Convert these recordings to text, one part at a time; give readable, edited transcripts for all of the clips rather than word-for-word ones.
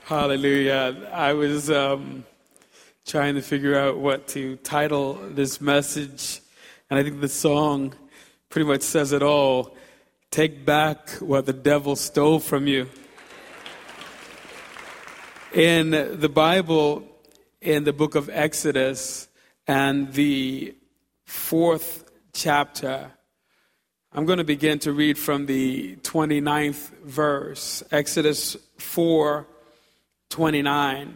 Hallelujah. I was trying to figure out what to title this message, and I think the song pretty much says it all. Take back what the devil stole from you. In the Bible, in the book of Exodus and the 4th chapter, I'm going to begin to read from the 29th verse, Exodus 4:29.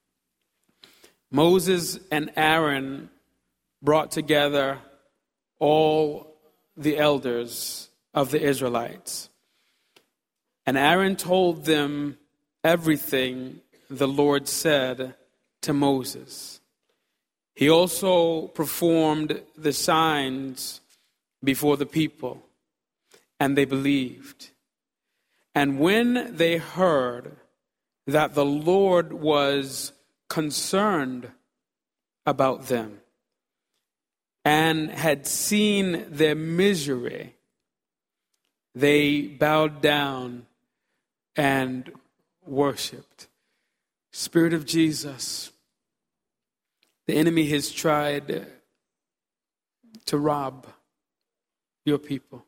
Moses and Aaron brought together all the elders of the Israelites. And Aaron told them everything the Lord said to Moses. He also performed the signs before the people, and they believed. And when they heard that the Lord was concerned about them and had seen their misery, they bowed down and worshiped. Spirit of Jesus, the enemy has tried to rob your people.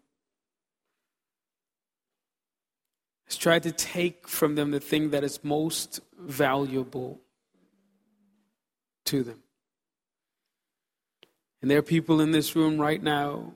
Has tried to take from them the thing that is most valuable to them. And there are people in this room right now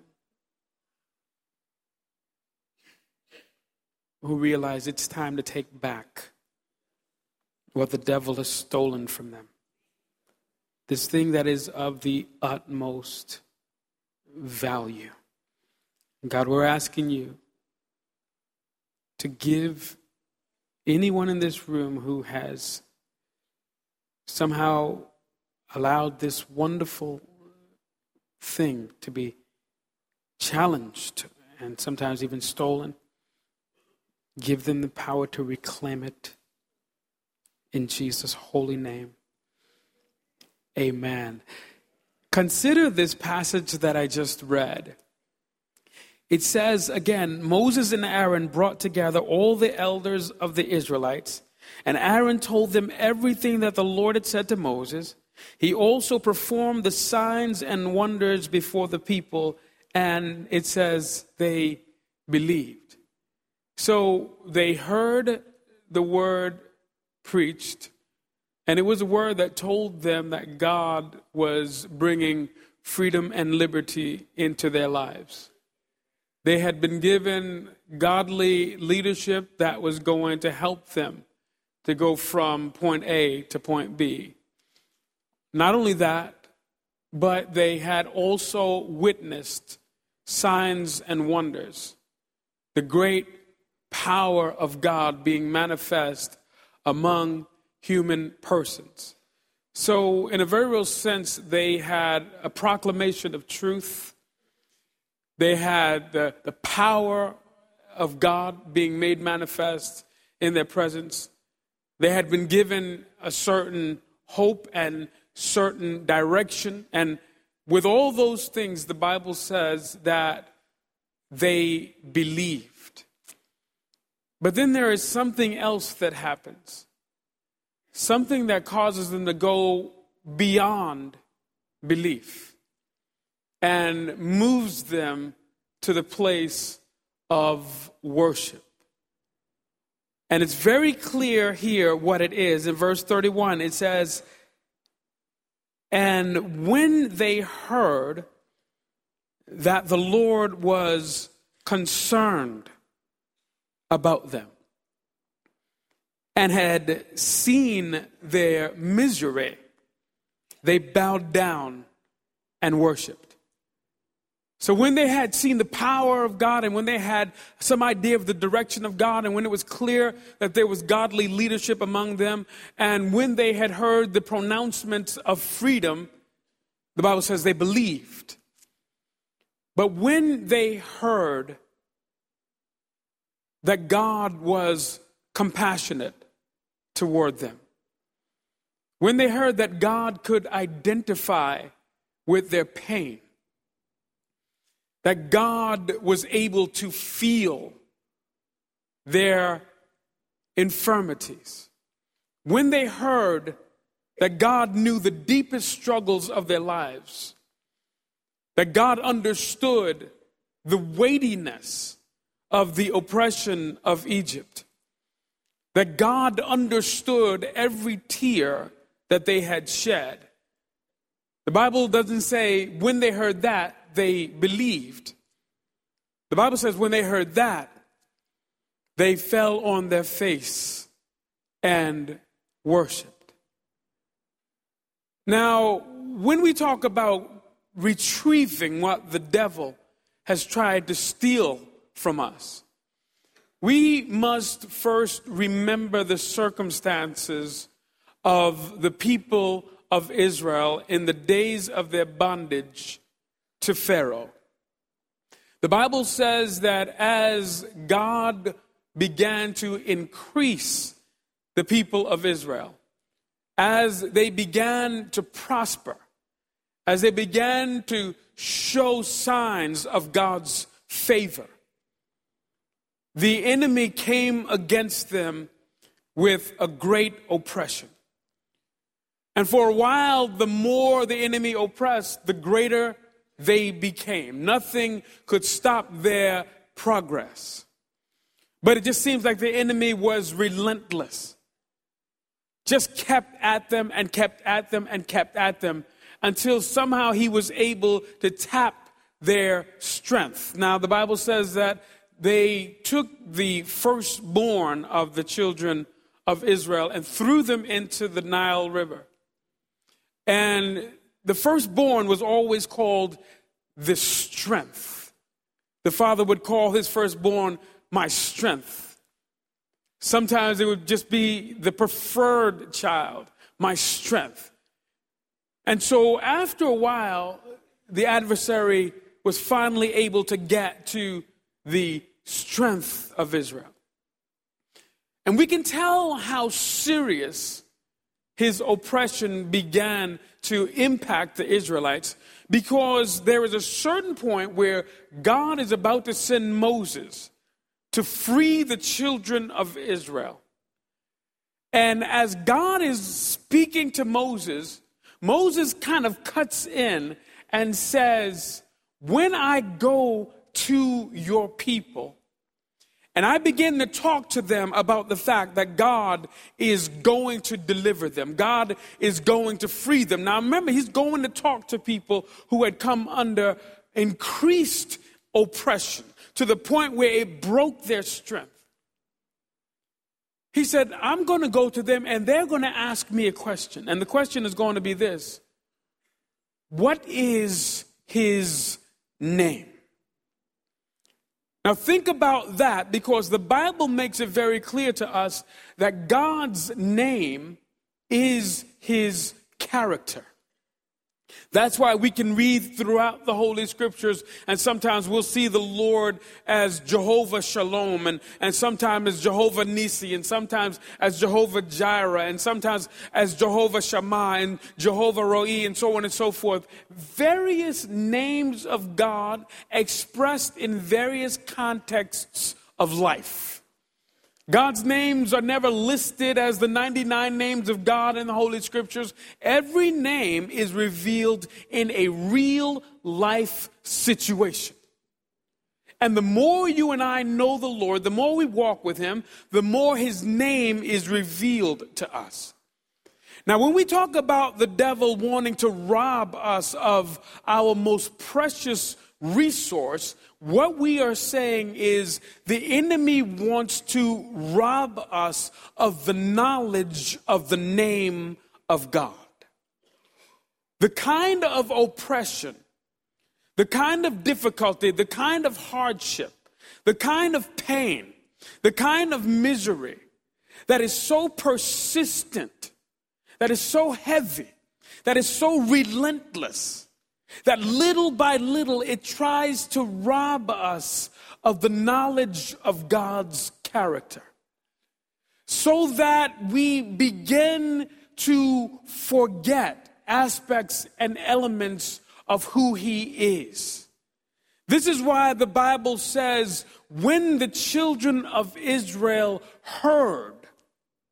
who realize it's time to take back what the devil has stolen from them. This thing that is of the utmost value. God, we're asking you to give anyone in this room who has somehow allowed this wonderful thing to be challenged and sometimes even stolen, give them the power to reclaim it in Jesus' holy name. Amen. Consider this passage that I just read. It says, again, Moses and Aaron brought together all the elders of the Israelites, and Aaron told them everything that the Lord had said to Moses. He also performed the signs and wonders before the people, and it says they believed. So they heard the word preached, and it was a word that told them that God was bringing freedom and liberty into their lives. They had been given godly leadership that was going to help them to go from point A to point B. Not only that, but they had also witnessed signs and wonders, the great power of God being manifest among human persons. So in a very real sense, they had a proclamation of truth. They had the power of God being made manifest in their presence. They had been given a certain hope and certain direction. And with all those things, the Bible says that they believed. But then there is something else that happens. Something that causes them to go beyond belief and moves them to the place of worship. And it's very clear here what it is. In verse 31, it says, and when they heard that the Lord was concerned about them and had seen their misery, they bowed down and worshiped. So when they had seen the power of God and when they had some idea of the direction of God and when it was clear that there was godly leadership among them and when they had heard the pronouncements of freedom, the Bible says they believed. But when they heard that God was compassionate toward them, when they heard that God could identify with their pain, that God was able to feel their infirmities, when they heard that God knew the deepest struggles of their lives, that God understood the weightiness of the oppression of Egypt, that God understood every tear that they had shed. The Bible doesn't say when they heard that, they believed. The Bible says when they heard that, they fell on their face and worshiped. Now, when we talk about retrieving what the devil has tried to steal from us, we must first remember the circumstances of the people of Israel in the days of their bondage to Pharaoh. The Bible says that as God began to increase the people of Israel, as they began to prosper, as they began to show signs of God's favor, the enemy came against them with a great oppression. And for a while, the more the enemy oppressed, the greater they became. Nothing could stop their progress. But it just seems like the enemy was relentless. Just kept at them and kept at them and kept at them until somehow he was able to tap their strength. Now, the Bible says that they took the firstborn of the children of Israel and threw them into the Nile River. And the firstborn was always called the strength. The father would call his firstborn my strength. Sometimes it would just be the preferred child, my strength. And so after a while, the adversary was finally able to get to the strength of Israel. And we can tell how serious his oppression began to impact the Israelites because there is a certain point where God is about to send Moses to free the children of Israel. And as God is speaking to Moses, Moses kind of cuts in and says, when I go to your people, and I begin to talk to them about the fact that God is going to deliver them. God is going to free them. Now remember, he's going to talk to people who had come under increased oppression to the point where it broke their strength. He said, I'm going to go to them and they're going to ask me a question. And the question is going to be this: what is his name? Now think about that, because the Bible makes it very clear to us that God's name is his character. That's why we can read throughout the Holy Scriptures, and sometimes we'll see the Lord as Jehovah Shalom, and sometimes as Jehovah Nisi, and sometimes as Jehovah Jireh, and sometimes as Jehovah Shammah, and Jehovah Roi, and so on and so forth. Various names of God expressed in various contexts of life. God's names are never listed as the 99 names of God in the Holy Scriptures. Every name is revealed in a real life situation. And the more you and I know the Lord, the more we walk with him, the more his name is revealed to us. Now, when we talk about the devil wanting to rob us of our most precious resource, what we are saying is the enemy wants to rob us of the knowledge of the name of God. The kind of oppression, the kind of difficulty, the kind of hardship, the kind of pain, the kind of misery that is so persistent, that is so heavy, that is so relentless, that little by little it tries to rob us of the knowledge of God's character, so that we begin to forget aspects and elements of who he is. This is why the Bible says, when the children of Israel heard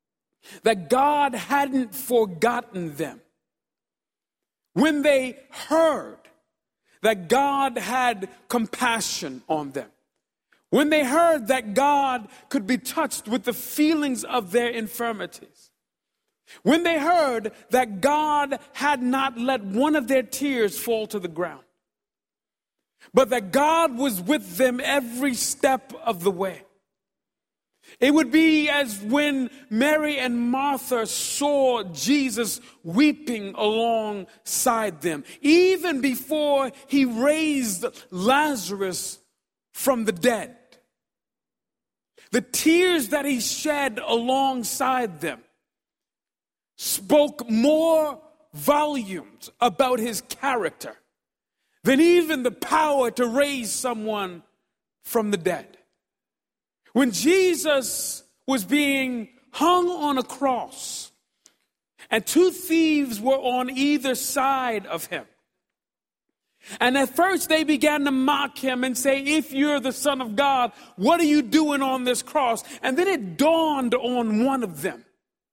that God hadn't forgotten them. When they heard that God had compassion on them. When they heard that God could be touched with the feelings of their infirmities. When they heard that God had not let one of their tears fall to the ground, but that God was with them every step of the way. It would be as when Mary and Martha saw Jesus weeping alongside them, even before he raised Lazarus from the dead. The tears that he shed alongside them spoke more volumes about his character than even the power to raise someone from the dead. When Jesus was being hung on a cross and two thieves were on either side of him, and at first they began to mock him and say, if you're the Son of God, what are you doing on this cross? And then it dawned on one of them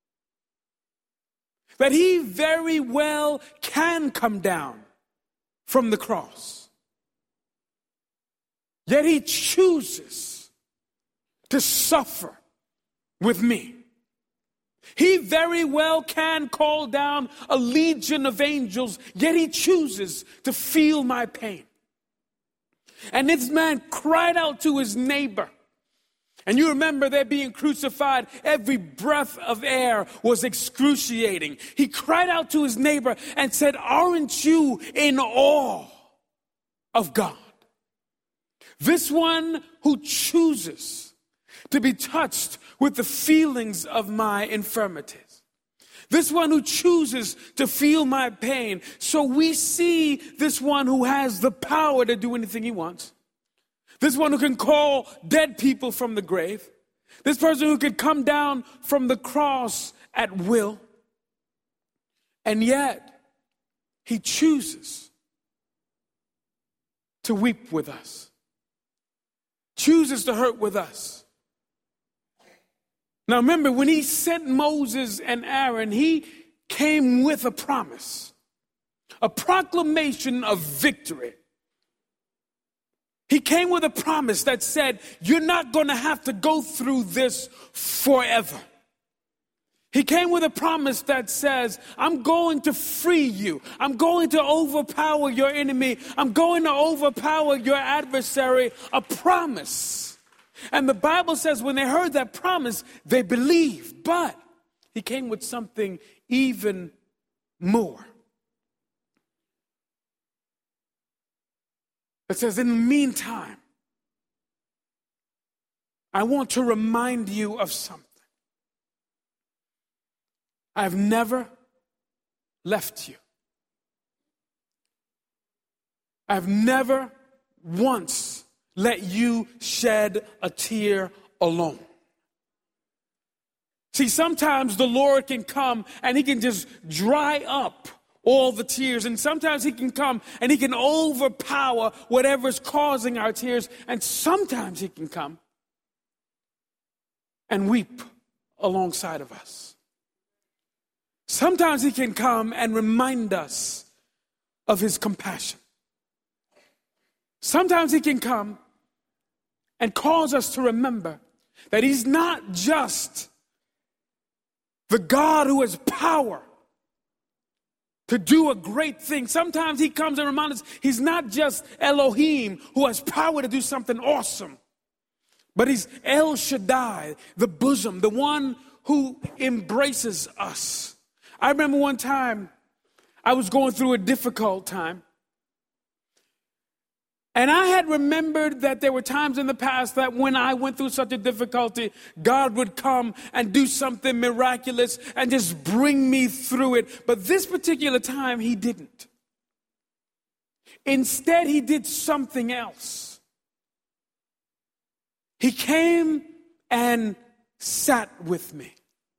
that he very well can come down from the cross. Yet he chooses to suffer with me. He very well can call down a legion of angels, yet he chooses to feel my pain. And this man cried out to his neighbor. And you remember they're being crucified. Every breath of air was excruciating. He cried out to his neighbor and said, aren't you in awe of God? This one who chooses to be touched with the feelings of my infirmities. This one who chooses to feel my pain. So we see this one who has the power to do anything he wants. This one who can call dead people from the grave. This person who can come down from the cross at will. And yet, he chooses to weep with us. Chooses to hurt with us. Now remember, when he sent Moses and Aaron, he came with a promise. A proclamation of victory. He came with a promise that said, you're not going to have to go through this forever. He came with a promise that says, I'm going to free you. I'm going to overpower your enemy. I'm going to overpower your adversary. A promise. And the Bible says when they heard that promise, they believed. But he came with something even more. It says, in the meantime, I want to remind you of something. I've never left you. I've never once let you shed a tear alone. See, sometimes the Lord can come and he can just dry up all the tears. And sometimes he can come and he can overpower whatever's causing our tears. And sometimes he can come and weep alongside of us. Sometimes he can come and remind us of his compassion. Sometimes he can come and cause us to remember that he's not just the God who has power to do a great thing. Sometimes he comes and reminds us he's not just Elohim who has power to do something awesome, but he's El Shaddai, the bosom, the one who embraces us. I remember one time I was going through a difficult time. And I had remembered that there were times in the past that when I went through such a difficulty, God would come and do something miraculous and just bring me through it. But this particular time, he didn't. Instead, he did something else. He came and sat with me.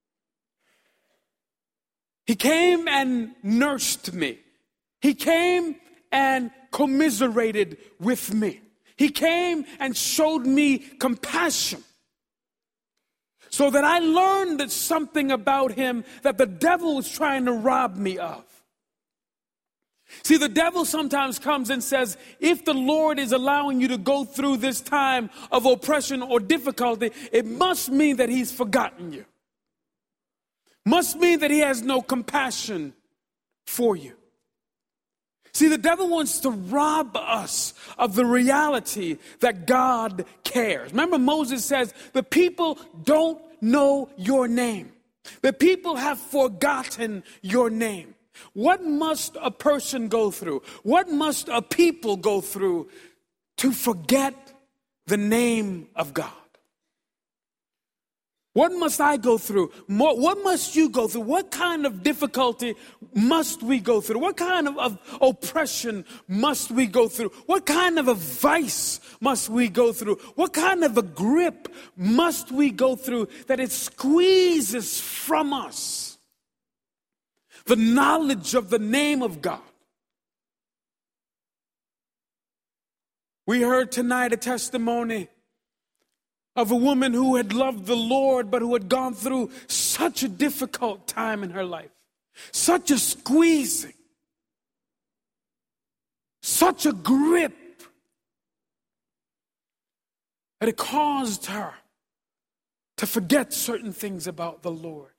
He came and nursed me. He came and commiserated with me. He came and showed me compassion. so that I learned that something about him that the devil was trying to rob me of. See, the devil sometimes comes and says, if the Lord is allowing you to go through this time of oppression or difficulty, it must mean that he's forgotten you. Must mean that he has no compassion for you. See, the devil wants to rob us of the reality that God cares. Remember, Moses says, the people don't know your name. The people have forgotten your name. What must a person go through? What must a people go through to forget the name of God? What must I go through? What must you go through? What kind of difficulty must we go through? What kind of oppression must we go through? What kind of a vice must we go through? What kind of a grip must we go through that it squeezes from us the knowledge of the name of God? We heard tonight a testimony of a woman who had loved the Lord, but who had gone through such a difficult time in her life, such a squeezing, such a grip, that it caused her to forget certain things about the Lord.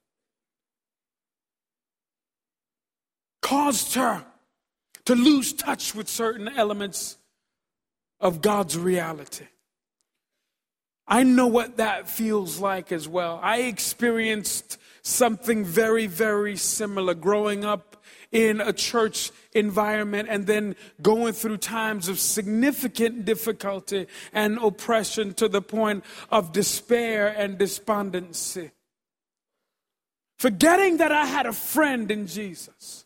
Caused her to lose touch with certain elements of God's reality. I know what that feels like as well. I experienced something very, very similar growing up in a church environment and then going through times of significant difficulty and oppression to the point of despair and despondency. Forgetting that I had a friend in Jesus.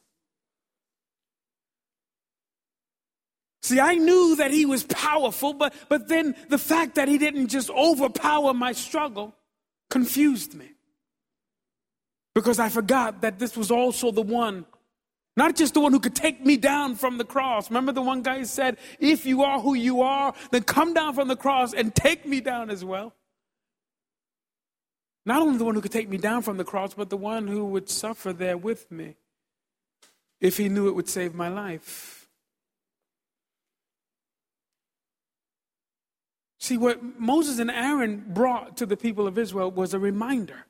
See, I knew that he was powerful, but then the fact that he didn't just overpower my struggle confused me. Because I forgot that this was also the one, not just the one who could take me down from the cross. Remember the one guy said, if you are who you are, then come down from the cross and take me down as well. Not only the one who could take me down from the cross, but the one who would suffer there with me if he knew it would save my life. See, what Moses and Aaron brought to the people of Israel was a reminder.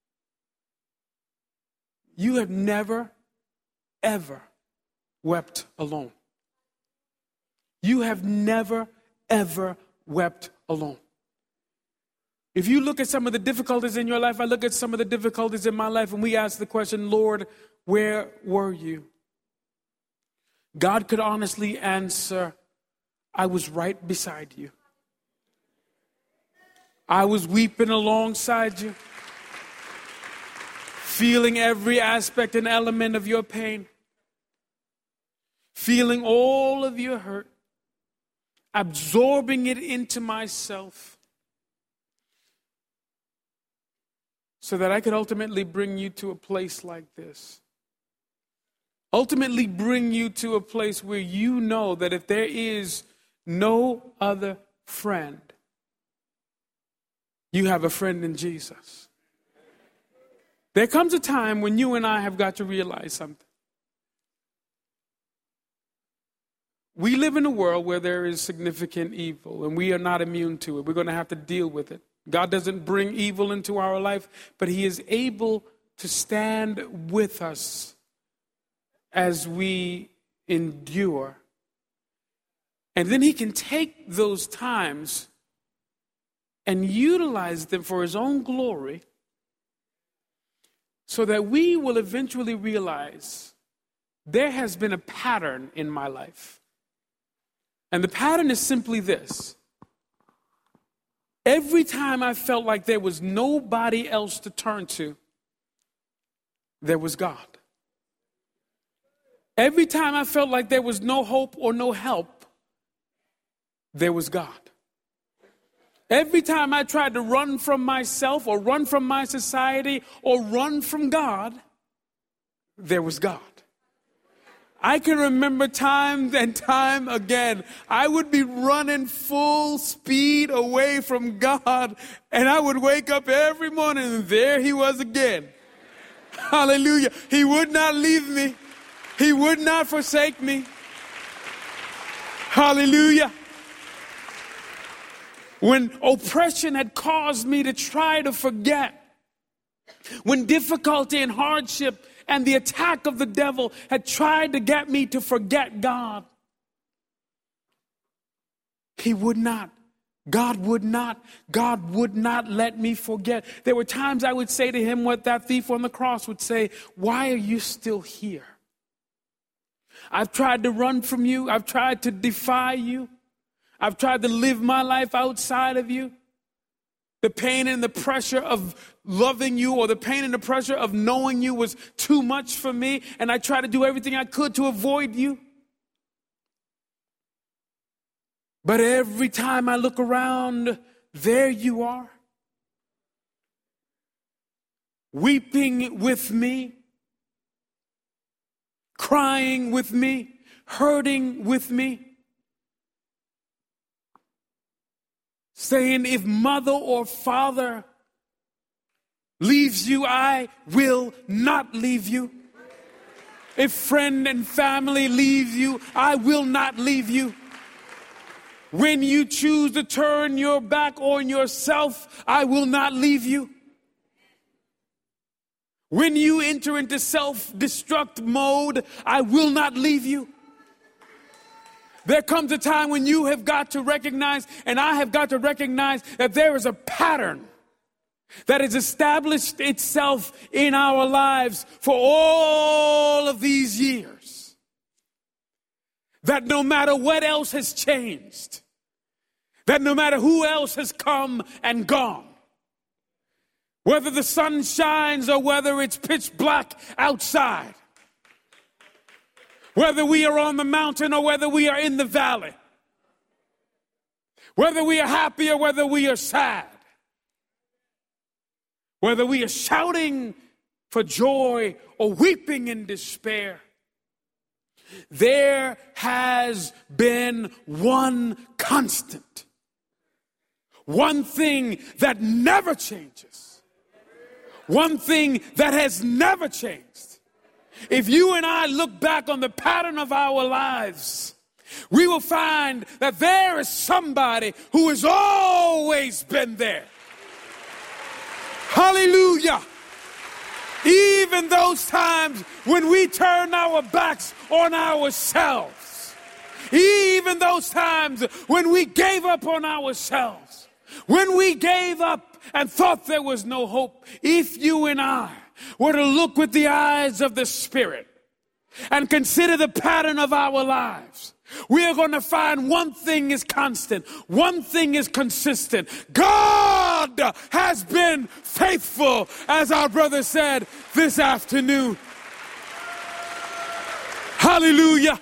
You have never, ever wept alone. You have never, ever wept alone. If you look at some of the difficulties in your life, I look at some of the difficulties in my life, and we ask the question, Lord, where were you? God could honestly answer, I was right beside you. I was weeping alongside you, feeling every aspect and element of your pain, feeling all of your hurt, absorbing it into myself, so that I could ultimately bring you to a place like this. Ultimately bring you to a place where you know that if there is no other friend, you have a friend in Jesus. There comes a time when you and I have got to realize something. We live in a world where there is significant evil, and we are not immune to it. We're going to have to deal with it. God doesn't bring evil into our life, but he is able to stand with us as we endure. And then he can take those times and utilize them for his own glory, so that we will eventually realize there has been a pattern in my life. And the pattern is simply this. Every time I felt like there was nobody else to turn to, there was God. Every time I felt like there was no hope or no help, there was God. Every time I tried to run from myself or run from my society or run from God, there was God. I can remember time and time again, I would be running full speed away from God, and I would wake up every morning and there he was again. Hallelujah. He would not leave me. He would not forsake me. Hallelujah. When oppression had caused me to try to forget, when difficulty and hardship and the attack of the devil had tried to get me to forget God, he would not. God would not. God would not let me forget. There were times I would say to him what that thief on the cross would say, why are you still here? I've tried to run from you. I've tried to defy you. I've tried to live my life outside of you. The pain and the pressure of loving you, or the pain and the pressure of knowing you, was too much for me, and I tried to do everything I could to avoid you. But every time I look around, there you are, weeping with me, crying with me, hurting with me, saying, if mother or father leaves you, I will not leave you. If friend and family leave you, I will not leave you. When you choose to turn your back on yourself, I will not leave you. When you enter into self-destruct mode, I will not leave you. There comes a time when you have got to recognize, and I have got to recognize, that there is a pattern that has established itself in our lives for all of these years. That no matter what else has changed, that no matter who else has come and gone, whether the sun shines or whether it's pitch black outside, whether we are on the mountain or whether we are in the valley, whether we are happy or whether we are sad, whether we are shouting for joy or weeping in despair, there has been one constant, one thing that never changes, one thing that has never changed. If you and I look back on the pattern of our lives, we will find that there is somebody who has always been there. Hallelujah. Even those times when we turn our backs on ourselves, even those times when we gave up on ourselves, when we gave up and thought there was no hope, if you and I were to look with the eyes of the Spirit and consider the pattern of our lives, we are going to find one thing is constant, one thing is consistent. God has been faithful, as our brother said this afternoon. Hallelujah.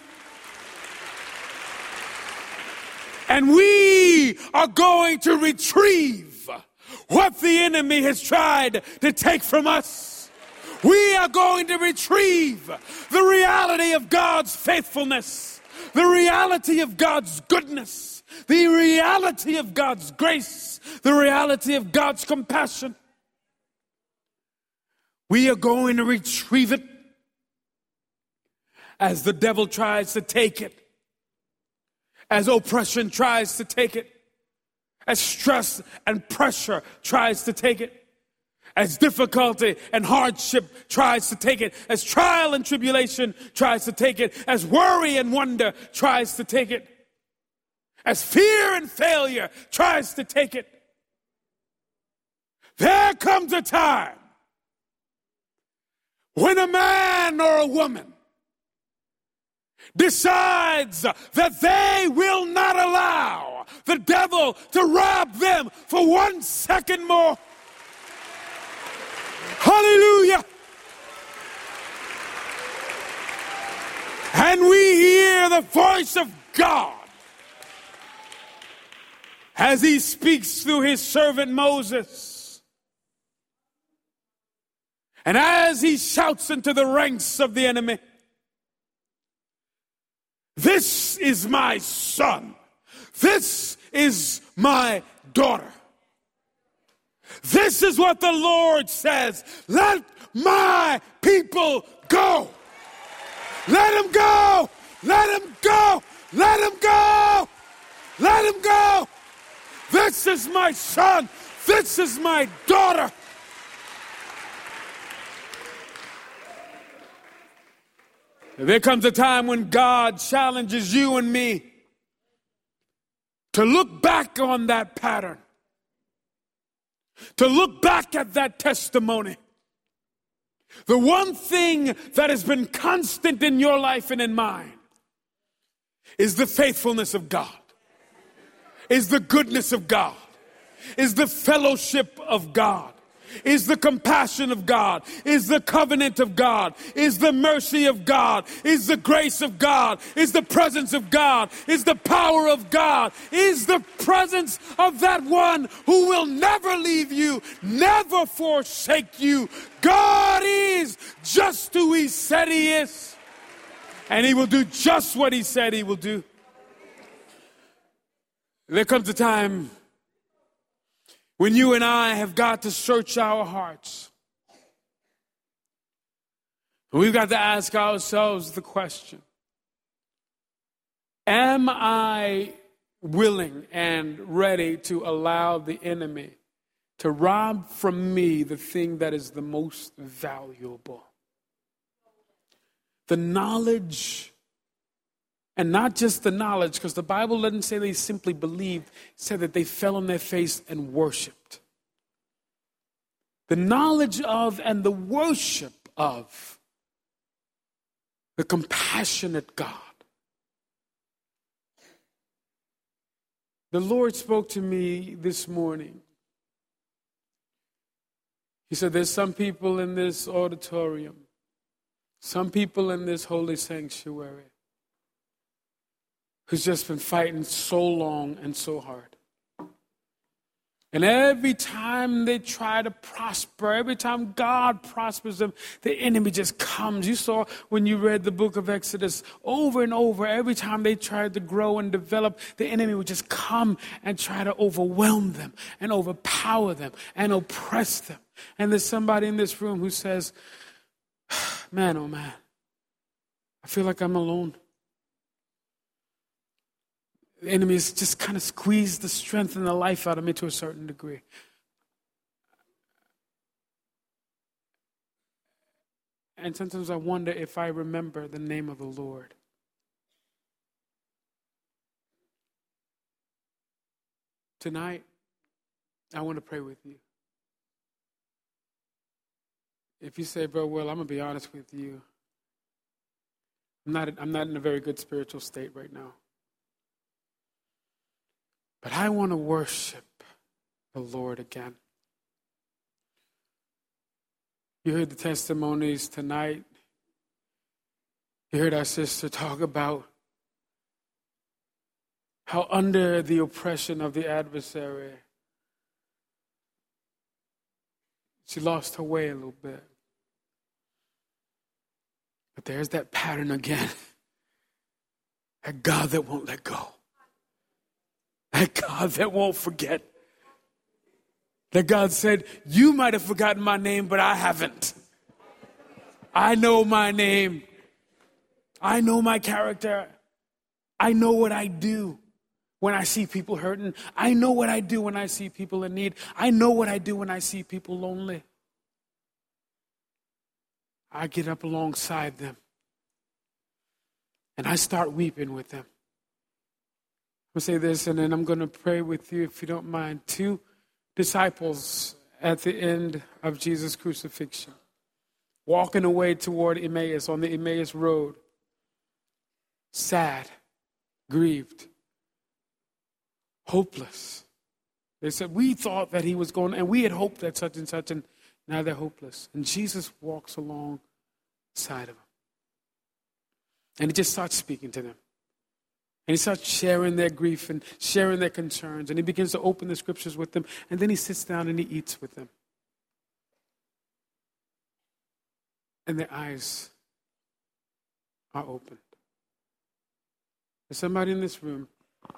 And we are going to retrieve what the enemy has tried to take from us. We are going to retrieve the reality of God's faithfulness, the reality of God's goodness, the reality of God's grace, the reality of God's compassion. We are going to retrieve it as the devil tries to take it, as oppression tries to take it, as stress and pressure tries to take it, as difficulty and hardship tries to take it, as trial and tribulation tries to take it, as worry and wonder tries to take it, as fear and failure tries to take it. There comes a time when a man or a woman decides that they will not allow the devil to rob them for 1 second more. Hallelujah. And we hear the voice of God as he speaks through his servant Moses. And as he shouts into the ranks of the enemy, This is my son. This is my daughter. This is what the Lord says. Let my people go. Let him go. Let him go. Let him go. Let him go. This is my son. This is my daughter. There comes a time when God challenges you and me to look back on that pattern, to look back at that testimony. The one thing that has been constant in your life and in mine is the faithfulness of God, is the goodness of God, is the fellowship of God, is the compassion of God, is the covenant of God, is the mercy of God, is the grace of God, is the presence of God, is the power of God, is the presence of that one who will never leave you, never forsake you. God is just who he said he is, and he will do just what he said he will do. There comes a time when you and I have got to search our hearts. We've got to ask ourselves the question, am I willing and ready to allow the enemy to rob from me the thing that is the most valuable? The knowledge, and not just the knowledge, because the Bible doesn't say they simply believed. It said that they fell on their face and worshiped. The knowledge of and the worship of the compassionate God. The Lord spoke to me this morning. He said, there's some people in this auditorium, some people in this holy sanctuary who's just been fighting so long and so hard. And every time they try to prosper, every time God prospers them, the enemy just comes. You saw when you read the book of Exodus over and over, every time they tried to grow and develop, the enemy would just come and try to overwhelm them and overpower them and oppress them. And there's somebody in this room who says, man, oh man, I feel like I'm alone. The enemy has just kind of squeezed the strength and the life out of me to a certain degree. And sometimes I wonder if I remember the name of the Lord. Tonight, I want to pray with you. If you say, bro, well, I'm going to be honest with you. I'm not in a very good spiritual state right now. But I want to worship the Lord again. You heard the testimonies tonight. You heard our sister talk about how under the oppression of the adversary, she lost her way a little bit. But there's that pattern again. That God that won't let go. That God that won't forget. That God said, you might have forgotten my name, but I haven't. I know my name. I know my character. I know what I do when I see people hurting. I know what I do when I see people in need. I know what I do when I see people lonely. I get up alongside them and I start weeping with them. I'll say this, and then I'm going to pray with you, if you don't mind. 2 disciples at the end of Jesus' crucifixion, walking away toward Emmaus, on the Emmaus road, sad, grieved, hopeless. They said, we thought that he was going, and we had hoped that such and such, and now they're hopeless. And Jesus walks alongside of them. And he just starts speaking to them. And he starts sharing their grief and sharing their concerns. And he begins to open the scriptures with them. And then he sits down and he eats with them. And their eyes are opened. There's somebody in this room,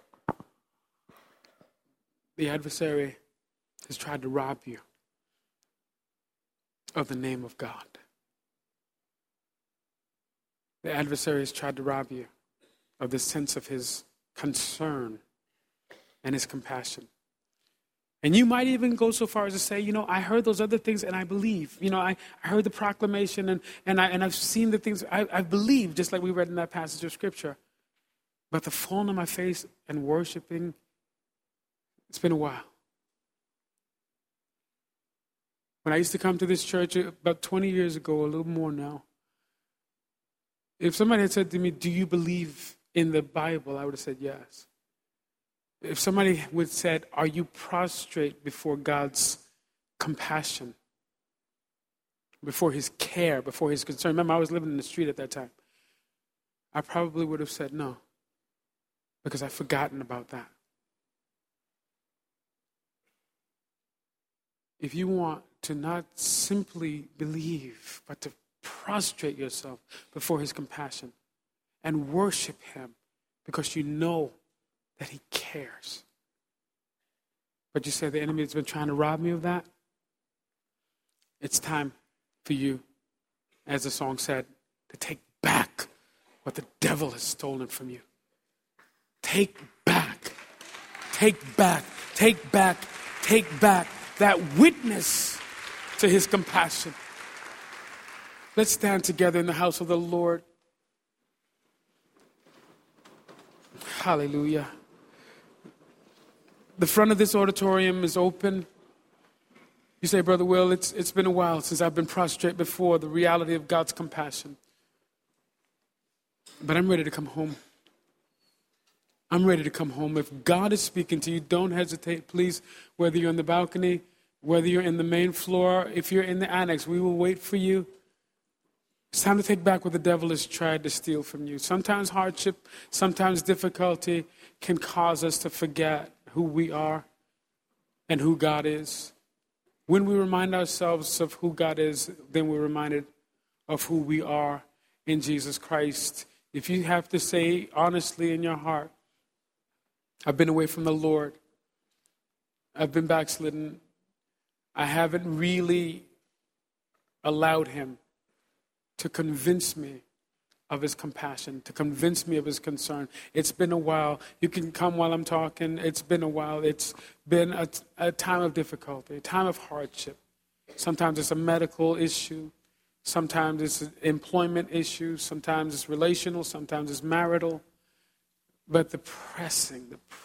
the adversary has tried to rob you of the name of God. The adversary has tried to rob you of the sense of his concern and his compassion. And you might even go so far as to say, I heard those other things and I believe. I heard the proclamation and I've seen the things. I believe, just like we read in that passage of Scripture. But the falling on my face and worshiping, it's been a while. When I used to come to this church about 20 years ago, a little more now, if somebody had said to me, do you believe in the Bible? I would have said yes. If somebody would have said, are you prostrate before God's compassion, before his care, before his concern? Remember, I was living in the street at that time. I probably would have said no, because I've forgotten about that. If you want to not simply believe, but to prostrate yourself before his compassion and worship him because you know that he cares. But you say the enemy has been trying to rob me of that? It's time for you, as the song said, to take back what the devil has stolen from you. Take back that witness to his compassion. Let's stand together in the house of the Lord. Hallelujah. The front of this auditorium is open. You say, Brother Will, it's been a while since I've been prostrate before the reality of God's compassion. But I'm ready to come home. I'm ready to come home. If God is speaking to you, don't hesitate, please, whether you're on the balcony, whether you're in the main floor, if you're in the annex, we will wait for you. It's time to take back what the devil has tried to steal from you. Sometimes hardship, sometimes difficulty can cause us to forget who we are and who God is. When we remind ourselves of who God is, then we're reminded of who we are in Jesus Christ. If you have to say honestly in your heart, I've been away from the Lord, I've been backslidden, I haven't really allowed him to convince me of his compassion, to convince me of his concern. It's been a while. You can come while I'm talking. It's been a while. It's been a time of difficulty, a time of hardship. Sometimes it's a medical issue. Sometimes it's an employment issue. Sometimes it's relational. Sometimes it's marital. But the pressing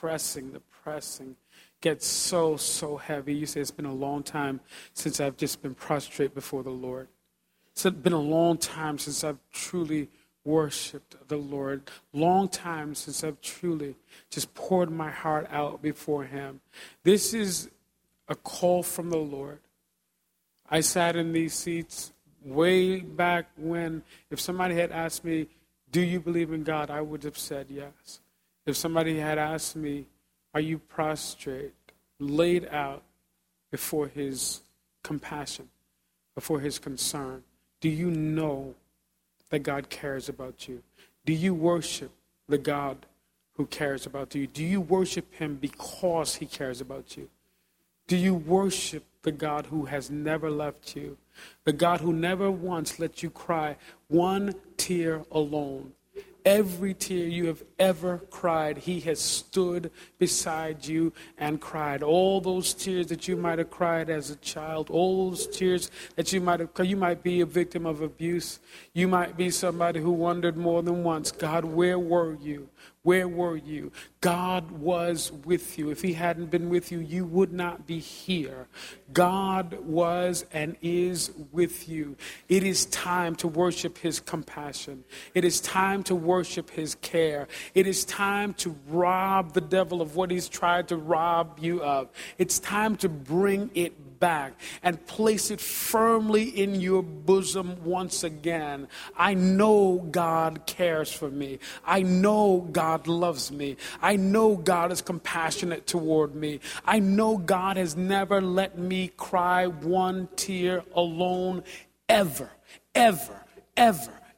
gets so heavy. You say, it's been a long time since I've just been prostrate before the Lord. It's been a long time since I've truly worshiped the Lord. Long time since I've truly just poured my heart out before him. This is a call from the Lord. I sat in these seats way back when, if somebody had asked me, do you believe in God? I would have said yes. If somebody had asked me, are you prostrate, laid out before his compassion, before his concern? Do you know that God cares about you? Do you worship the God who cares about you? Do you worship him because he cares about you? Do you worship the God who has never left you? The God who never once let you cry one tear alone? Every tear you have ever cried, he has stood beside you and cried. All those tears that you might have cried as a child, all those tears that you might be a victim of abuse. You might be somebody who wondered more than once, God, where were you? Where were you? God was with you. If he hadn't been with you, you would not be here. God was and is with you. It is time to worship his compassion. It is time to worship his care. It is time to rob the devil of what he's tried to rob you of. It's time to bring it back and place it firmly in your bosom once again. I know God cares for me. I know God loves me. I know God is compassionate toward me. I know God has never let me cry one tear alone, ever, ever, ever,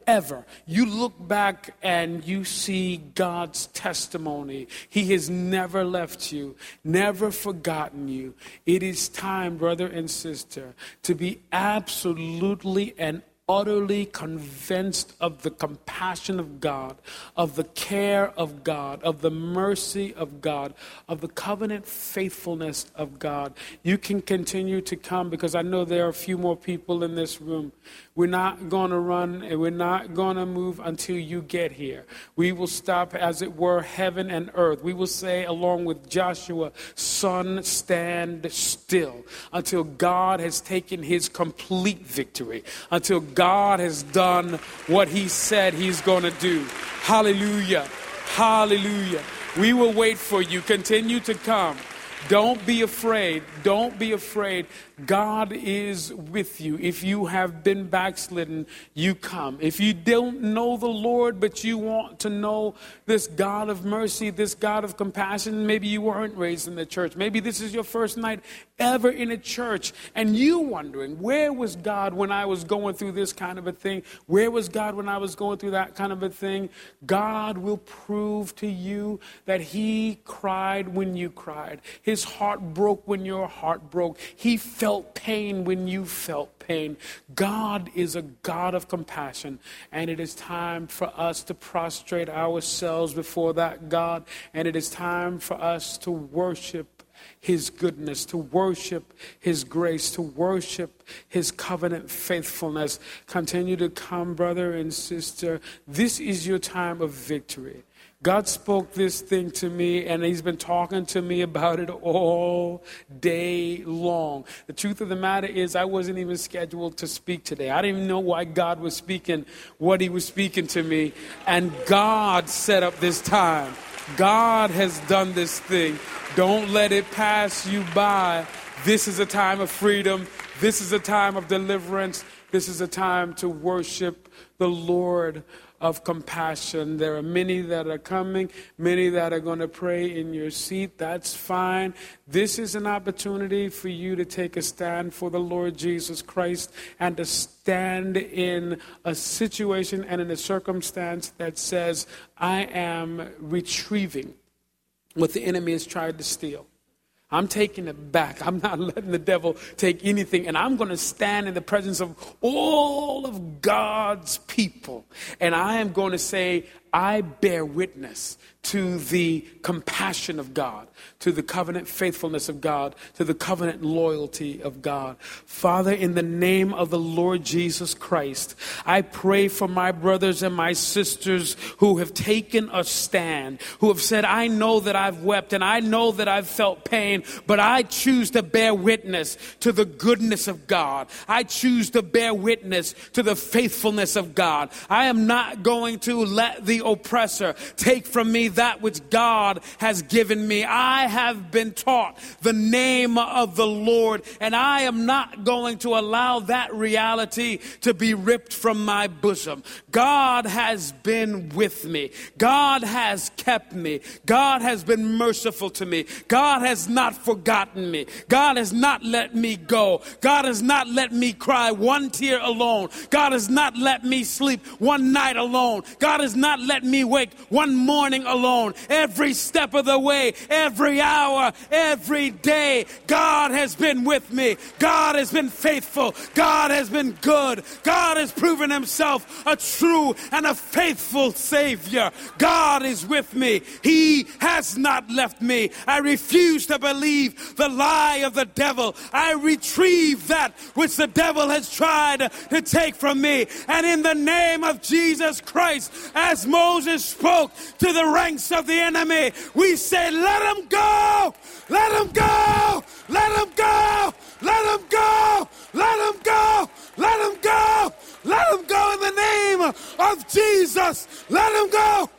forever. You look back and you see God's testimony. He has never left you, never forgotten you. It is time, brother and sister, to be absolutely and utterly convinced of the compassion of God, of the care of God, of the mercy of God, of the covenant faithfulness of God. You can continue to come, because I know there are a few more people in this room. We're not going to run and we're not going to move until you get here. We will stop, as it were, heaven and earth. We will say, along with Joshua, "Sun, stand still," until God has taken his complete victory, until God has done what he said he's going to do. Hallelujah. Hallelujah. We will wait for you. Continue to come. Don't be afraid. Don't be afraid. God is with you. If you have been backslidden, you come. If you don't know the Lord, but you want to know this God of mercy, this God of compassion, maybe you weren't raised in the church. Maybe this is your first night ever in a church, and you wondering, where was God when I was going through this kind of a thing? Where was God when I was going through that kind of a thing? God will prove to you that he cried when you cried. His heart broke when your heart broke. He felt pain when you felt pain. God is a God of compassion, and it is time for us to prostrate ourselves before that God, and it is time for us to worship his goodness, to worship his grace, to worship his covenant faithfulness. Continue to come, brother and sister. This is your time of victory. God spoke this thing to me, and he's been talking to me about it all day long. The truth of the matter is, I wasn't even scheduled to speak today. I didn't even know why God was speaking what he was speaking to me. And God set up this time. God has done this thing. Don't let it pass you by. This is a time of freedom. This is a time of deliverance. This is a time to worship the Lord of compassion. There are many that are coming, many that are going to pray in your seat. That's fine. This is an opportunity for you to take a stand for the Lord Jesus Christ, and to stand in a situation and in a circumstance that says, I am retrieving what the enemy has tried to steal. I'm taking it back. I'm not letting the devil take anything. And I'm going to stand in the presence of all of God's people. And I am going to say, I bear witness to the compassion of God, to the covenant faithfulness of God, to the covenant loyalty of God. Father, in the name of the Lord Jesus Christ, I pray for my brothers and my sisters who have taken a stand, who have said, I know that I've wept and I know that I've felt pain, but I choose to bear witness to the goodness of God. I choose to bear witness to the faithfulness of God. I am not going to let the oppressor take from me that which God has given me. I have been taught the name of the Lord, and I am not going to allow that reality to be ripped from my bosom. God has been with me. God has kept me. God has been merciful to me. God has not forgotten me. God has not let me go. God has not let me cry one tear alone. God has not let me sleep one night alone. God has not let me wake one morning alone. Every step of the way, every hour, every day, God has been with me. God has been faithful. God has been good. God has proven himself a true and a faithful Savior. God is with me. He has not left me. I refuse to believe the lie of the devil. I retrieve that which the devil has tried to take from me. And in the name of Jesus Christ, as Moses spoke to the ranks of the enemy, we say, let him go! Let him go! Let him go! Let him go! Let him go! Let him go! Let him go in the name of Jesus! Let him go!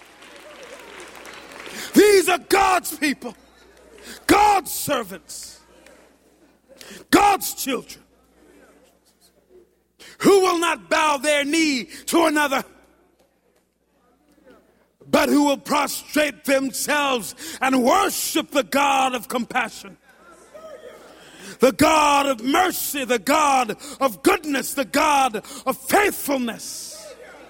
These are God's people, God's servants, God's children, who will not bow their knee to another, but who will prostrate themselves and worship the God of compassion, the God of mercy, the God of goodness, the God of faithfulness.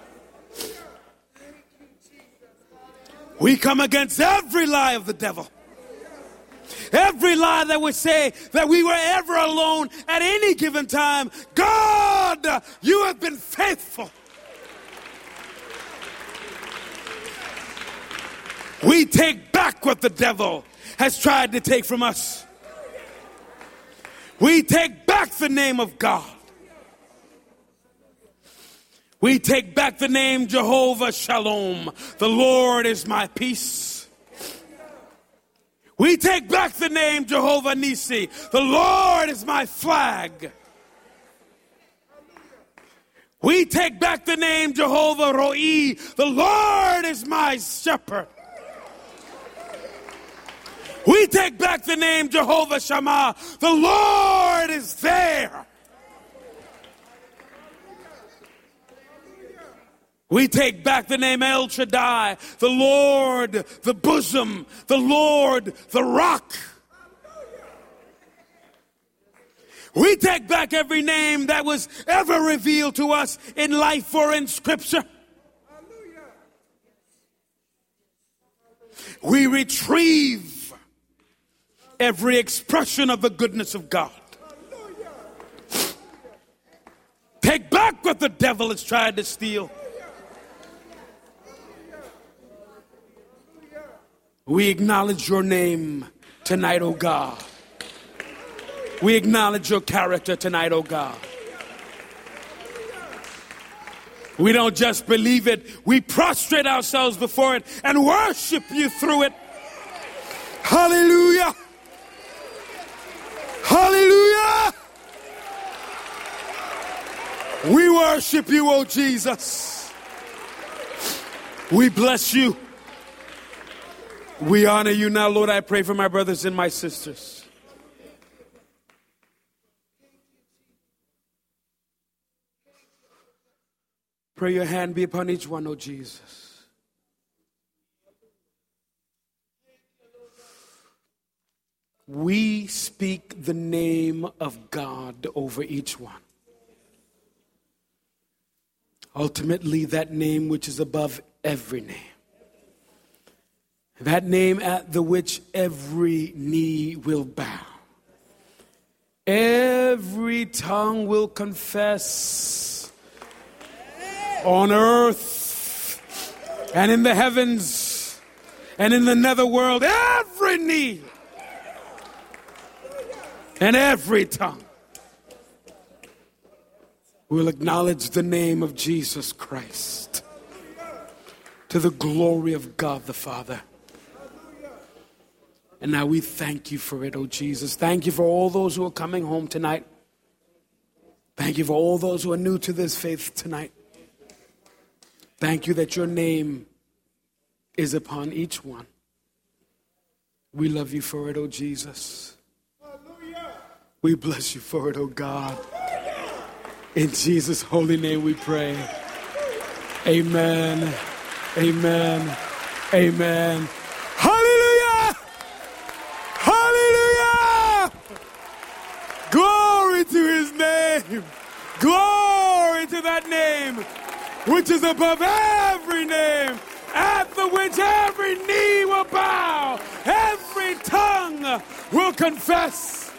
We come against every lie of the devil. Every lie that would say that we were ever alone at any given time. God, you have been faithful. We take back what the devil has tried to take from us. We take back the name of God. We take back the name Jehovah Shalom. The Lord is my peace. We take back the name Jehovah Nisi. The Lord is my flag. We take back the name Jehovah Roi. The Lord is my shepherd. We take back the name Jehovah Shammah. The Lord is there. We take back the name El Shaddai, the Lord, the bosom, the Lord, the rock. We take back every name that was ever revealed to us in life or in Scripture. We retrieve every expression of the goodness of God. Take back what the devil has tried to steal. We acknowledge your name tonight, oh God. We acknowledge your character tonight, oh God. We don't just believe it, we prostrate ourselves before it and worship you through it. Hallelujah! Hallelujah! We worship you, oh Jesus. We bless you. We honor you now, Lord. I pray for my brothers and my sisters. Pray your hand be upon each one, oh Jesus. We speak the name of God over each one. Ultimately, that name which is above every name. That name at the which every knee will bow. Every tongue will confess on earth and in the heavens and in the netherworld. Every knee and every tongue will acknowledge the name of Jesus Christ to the glory of God the Father. And now we thank you for it, oh Jesus. Thank you for all those who are coming home tonight. Thank you for all those who are new to this faith tonight. Thank you that your name is upon each one. We love you for it, oh Jesus. We bless you for it, oh God. In Jesus' holy name we pray. Amen. Amen. Amen. Hallelujah! Hallelujah! Glory to his name. Glory to that name which is above every name, at the which every knee will bow, every tongue will confess.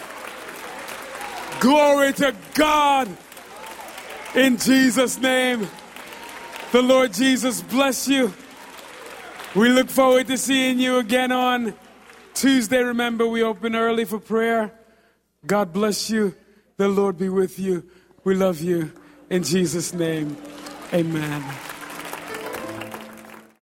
Glory to God. In Jesus' name, the Lord Jesus bless you. We look forward to seeing you again on Tuesday. Remember, we open early for prayer. God bless you. The Lord be with you. We love you. In Jesus' name, amen.